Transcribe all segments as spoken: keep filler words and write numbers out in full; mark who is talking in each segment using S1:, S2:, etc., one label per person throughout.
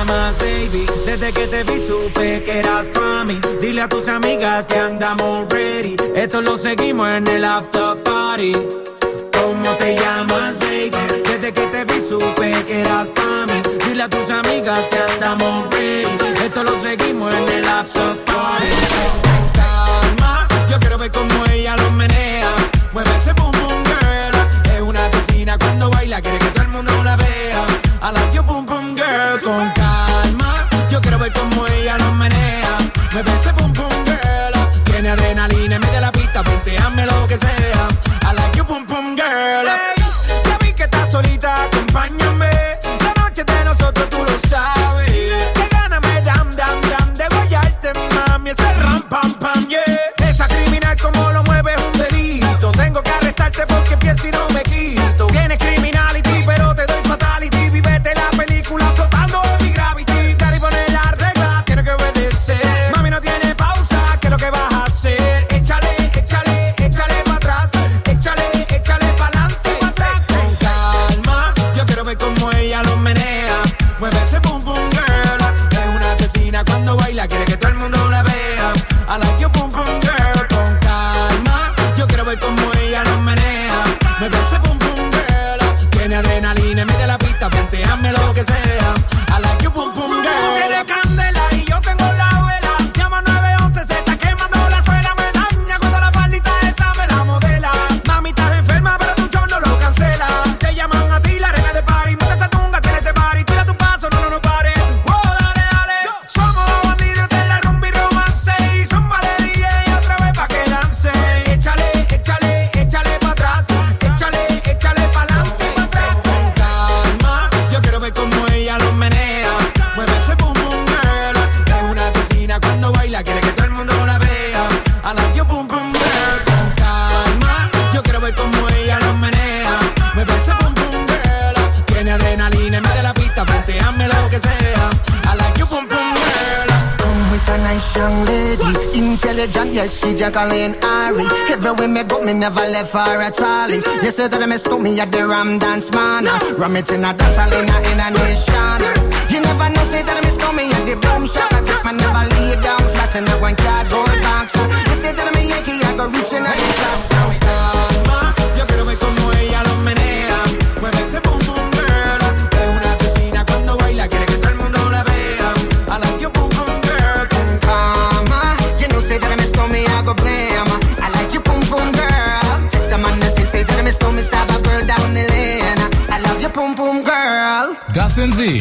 S1: llamas, baby? Desde que te vi supe que eras pa' mí. Dile a tus amigas que andamos ready. Esto lo seguimos en el after party. ¿Cómo te llamas, baby? Desde que te vi supe que eras pa' mí. Dile a tus amigas que andamos ready. Esto lo seguimos en el after party. Con calma, yo quiero ver cómo ella lo menea. Mueve ese boom boom girl. Es una asesina cuando baila, quiere que todo el mundo la vea. I like your boom boom girl. Con calma, yo quiero ver cómo ella lo menea. Mueve ese boom boom girl. Tiene adrenalina en medio de la pista, venteame lo que sea. I like your boom boom girl. Hey, ya vi que estás solita, acompáñame. La noche de nosotros tú lo sabes. Que gana me dam dam dam de guayarte, mami. Ese ram pam pam, yeah. Esa criminal como lo mueve es un delito. Tengo que arrestarte porque pienso y no me quito. Tienes criminality pero te doy fatality. Vivete la película flotando en mi gravity. Dale y pone la regla, tiene que obedecer. Mami no tiene pausa, ¿qué es lo que vas a hacer? Échale, échale, échale para atrás. Échale, échale pa'lante y pa' atrás. Con calma, yo quiero ver cómo ella lo menea. Mueve ese boom boom girl. Es una asesina cuando baila, quiere que todo el mundo la vea. I like your boom boom girl. Con calma, yo quiero ver cómo ella lo menea. Mueve ese boom boom girl. Tiene adrenalina en medio de la pista, venteame lo que sea. I like your boom boom girl. Tú tienes candela y yo tengo la vela. Llama nueve once, se está quemando la suela. Me daña cuando la faldita esa me la modela. Mami, estás enferma, pero tu show no lo cancela. Te llaman a ti, la reina de party. Monta esa tunga, tiene ese party. Tira tu paso, no, no, no pare. Oh, dale, dale. Somos los bandidos de la rumba y romance. Y son vale D J otra vez pa' que lance. Échale, échale, échale pa' atrás. Échale, échale pa'lante y pa' atrás. Con calma, yo quiero ver cómo ella lo menea. Mueve ese boom boom girl. Es una asesina cuando baila, quiere que todo el mundo la vea. I like your boom boom girl. Con calma, yo quiero ver cómo ella lo menea. Mueve ese boom boom girl. Tiene adrenalina en medio de la pista, venteame lo que sea. I like your boom boom girl.
S2: Come with a nice young lady, intelligent, yes, she Jacqueline Ari. Everywhere me go, me never left her at all. You say that me stole me at the Ram Dance Man. Ram it in a dance hall in a, in a nation. You never know, say that me stole me at the Boom Shop. I take my never lay down flat in a one cardboard box. You say that me Yankee, I go reaching out the top. So
S1: calma, yo quiero ver cómo ella lo menea. Mueve ese boom boom girl. Es una asesina cuando baila, quiere que todo el mundo la vea. I like your boom boom girl.
S2: Con calma, you know, say that me stole me, I go blame. I like you, boom boom girl. Take the man that say, say that me stole me, stab a girl down the lane. I love you, boom boom girl.
S3: Das sind sie.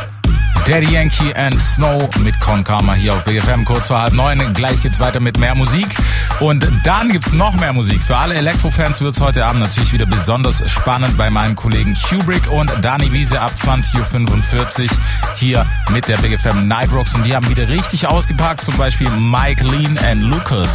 S3: Daddy Yankee and Snow mit Con Calma hier auf B F M, kurz vor halb neun. Gleich geht's weiter mit mehr Musik. Und dann gibt's noch mehr Musik. Für alle Elektrofans wird's heute Abend natürlich wieder besonders spannend bei meinen Kollegen Kubrick und Dani Wiese ab zwanzig Uhr fünfundvierzig hier mit der B F M Night Rocks. Und die haben wieder richtig ausgepackt, zum Beispiel Mike Lean and Lucas.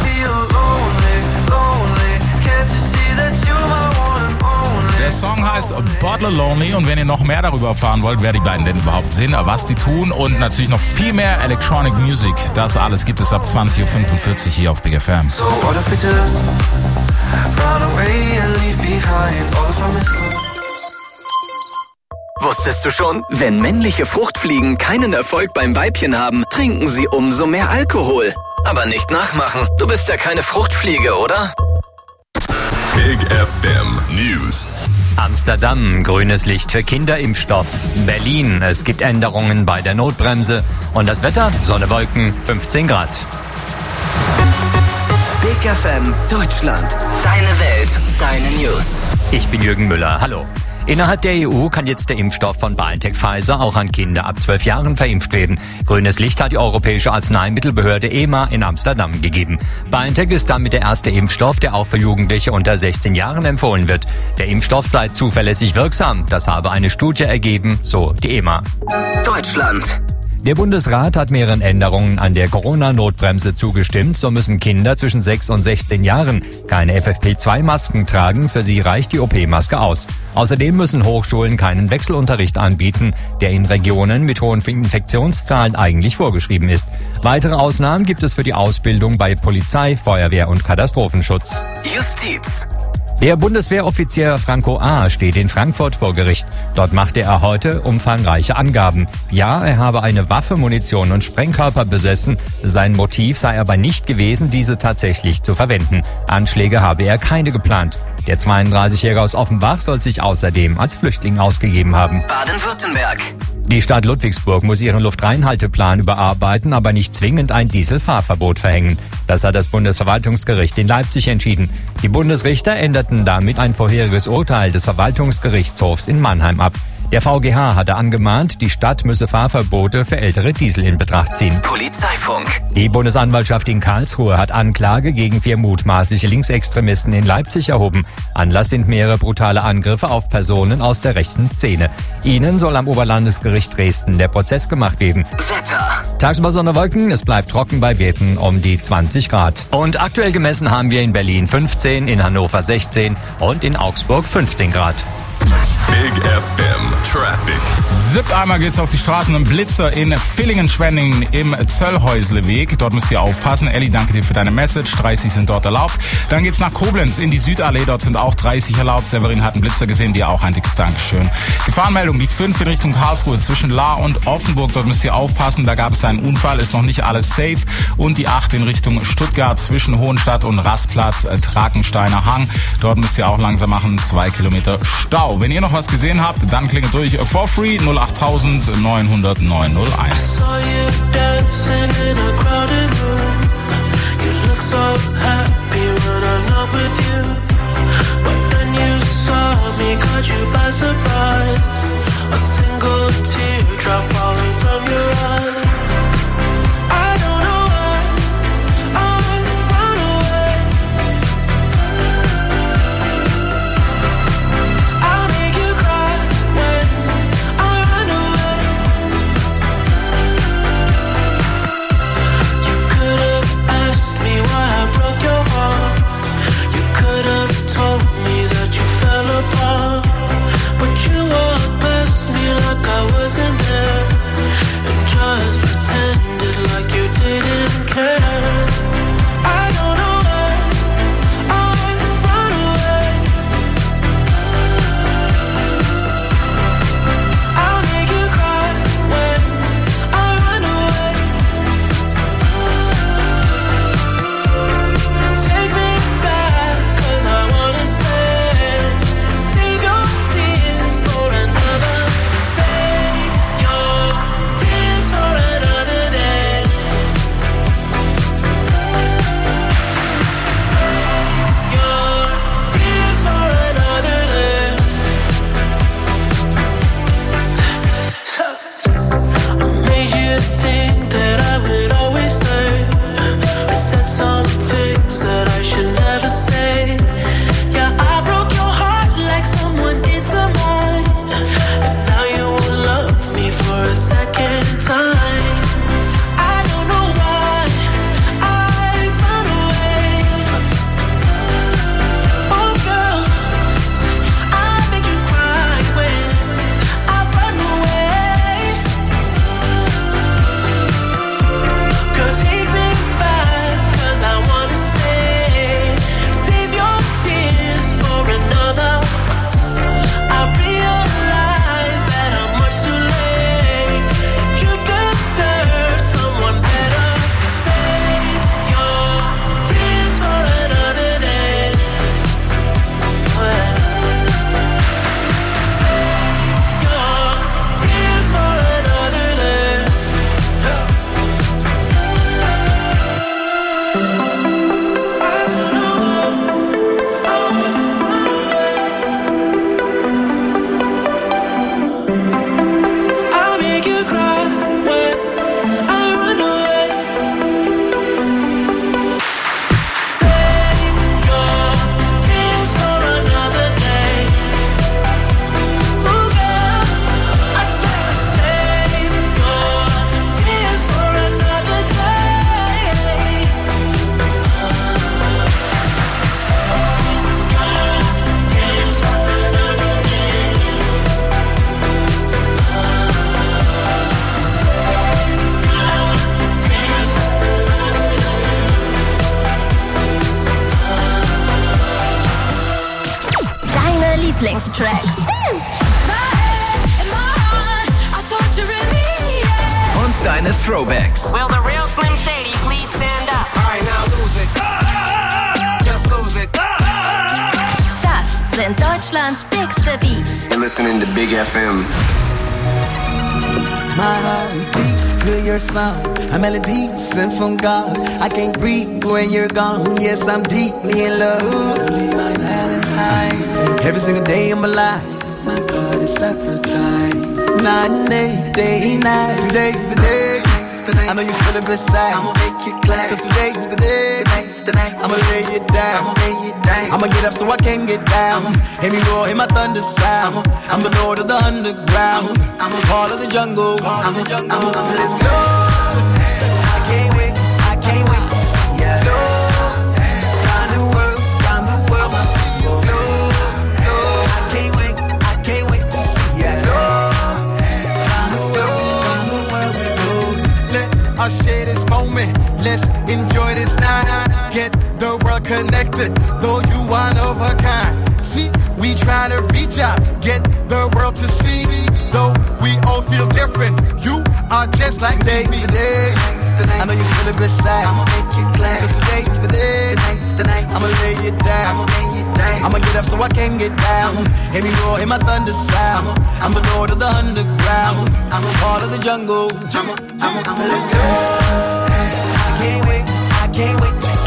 S3: Der Song heißt Bottle Lonely und wenn ihr noch mehr darüber erfahren wollt, wer die beiden denn überhaupt sind, was die tun und natürlich noch viel mehr Electronic Music, das alles gibt es ab zwanzig Uhr fünfundvierzig hier auf Big F M. So what if we just run away and leave behind all of our mistakes?
S4: Wusstest du schon? Wenn männliche Fruchtfliegen keinen Erfolg beim Weibchen haben, trinken sie umso mehr Alkohol. Aber nicht nachmachen. Du bist ja keine Fruchtfliege, oder?
S5: Big F M News.
S6: Amsterdam, grünes Licht für Kinderimpfstoff. Berlin, es gibt Änderungen bei der Notbremse. Und das Wetter, Sonne, Wolken, fünfzehn Grad.
S4: Big F M Deutschland. Deine Welt, deine News.
S6: Ich bin Jürgen Müller. Hallo. Innerhalb der E U kann jetzt der Impfstoff von BioNTech Pfizer auch an Kinder ab zwölf Jahren verimpft werden. Grünes Licht hat die Europäische Arzneimittelbehörde E M A in Amsterdam gegeben. BioNTech ist damit der erste Impfstoff, der auch für Jugendliche unter sechzehn Jahren empfohlen wird. Der Impfstoff sei zuverlässig wirksam. Das habe eine Studie ergeben, so die E M A.
S4: Deutschland.
S6: Der Bundesrat hat mehreren Änderungen an der Corona-Notbremse zugestimmt. So müssen Kinder zwischen sechs und sechzehn Jahren keine F F P zwei Masken tragen. Für sie reicht die O P-Maske aus. Außerdem müssen Hochschulen keinen Wechselunterricht anbieten, der in Regionen mit hohen Infektionszahlen eigentlich vorgeschrieben ist. Weitere Ausnahmen gibt es für die Ausbildung bei Polizei, Feuerwehr und Katastrophenschutz.
S4: Justiz.
S6: Der Bundeswehroffizier Franco A. steht in Frankfurt vor Gericht. Dort machte er heute umfangreiche Angaben. Ja, er habe eine Waffe, Munition und Sprengkörper besessen. Sein Motiv sei aber nicht gewesen, diese tatsächlich zu verwenden. Anschläge habe er keine geplant. Der zweiunddreißigjährige aus Offenbach soll sich außerdem als Flüchtling ausgegeben haben.
S4: Baden-Württemberg.
S6: Die Stadt Ludwigsburg muss ihren Luftreinhalteplan überarbeiten, aber nicht zwingend ein Dieselfahrverbot verhängen. Das hat das Bundesverwaltungsgericht in Leipzig entschieden. Die Bundesrichter änderten damit ein vorheriges Urteil des Verwaltungsgerichtshofs in Mannheim ab. Der V G H hatte angemahnt, die Stadt müsse Fahrverbote für ältere Diesel in Betracht ziehen.
S4: Polizeifunk.
S6: Die Bundesanwaltschaft in Karlsruhe hat Anklage gegen vier mutmaßliche Linksextremisten in Leipzig erhoben. Anlass sind mehrere brutale Angriffe auf Personen aus der rechten Szene. Ihnen soll am Oberlandesgericht Dresden der Prozess gemacht werden.
S4: Wetter.
S6: Tagsüber Sonne, Wolken, es bleibt trocken bei Werten um die zwanzig Grad. Und aktuell gemessen haben wir in Berlin fünfzehn, in Hannover sechzehn und in Augsburg fünfzehn Grad.
S5: Big F M Traffic.
S3: Zip, einmal geht's auf die Straßen. Ein Blitzer in Villingen-Schwenningen im Zöllhäusleweg. Dort müsst ihr aufpassen. Elli, danke dir für deine Message. dreißig sind dort erlaubt. Dann geht's nach Koblenz in die Südallee. Dort sind auch dreißig erlaubt. Severin hat einen Blitzer gesehen. Dir auch ein dickes Dankeschön. Gefahrenmeldung, die fünf in Richtung Karlsruhe zwischen Lahr und Offenburg. Dort müsst ihr aufpassen. Da gab es einen Unfall. Ist noch nicht alles safe. Und die acht in Richtung Stuttgart zwischen Hohenstadt und Rastplatz, äh, Trakensteiner Hang. Dort müsst ihr auch langsam machen. Zwei Kilometer Stau. Wenn ihr noch was gesehen habt, dann klingelt durch for free null acht neun null null neun null eins.
S7: Told me that you fell apart, but you Lieblingstracks.
S4: Und deine Throwbacks.
S8: Will the real Slim Shady please stand up? Alright, now lose it. Just lose it.
S7: Das sind Deutschlands dickste Beats.
S9: You're listening to Big F M.
S10: My heart beats to your song, a melody sent from God. I can't breathe when you're gone. Yes, I'm deeply in love. Be my Valentine's. Every single day of my life, my God is sacrifice. Night and day, day and night. Today's the day. I know you feel it beside. I'ma make you glad. Cause today's the day. I'ma lay it down. I'ma lay it down. I'ma get up so I can get down. Hear me roar, hear my thunder sound. I'm the lord of the underground. I'm a part of the jungle. I'm the jungle. Let's go. I can't wait. I can't wait to see ya. Go. Round the world, round the world. Go. Go. I can't wait. I can't wait to see ya. Go. Round the world, round the world we go. Let us share this moment. Let's enjoy this night. Get the world connected, though you one of a kind. See, we try to reach out, get the world to see. Though we all feel different, you are just like me. Today's the day. I know you feel it beside. I'ma make you glad. Cause today's the day. I'ma lay it down. I'ma get up so I can get down. Hear me roar, hear my thunder sound. I'm the lord of the underground. I'm a part of the jungle. Let's go. I can't wait, I can't wait.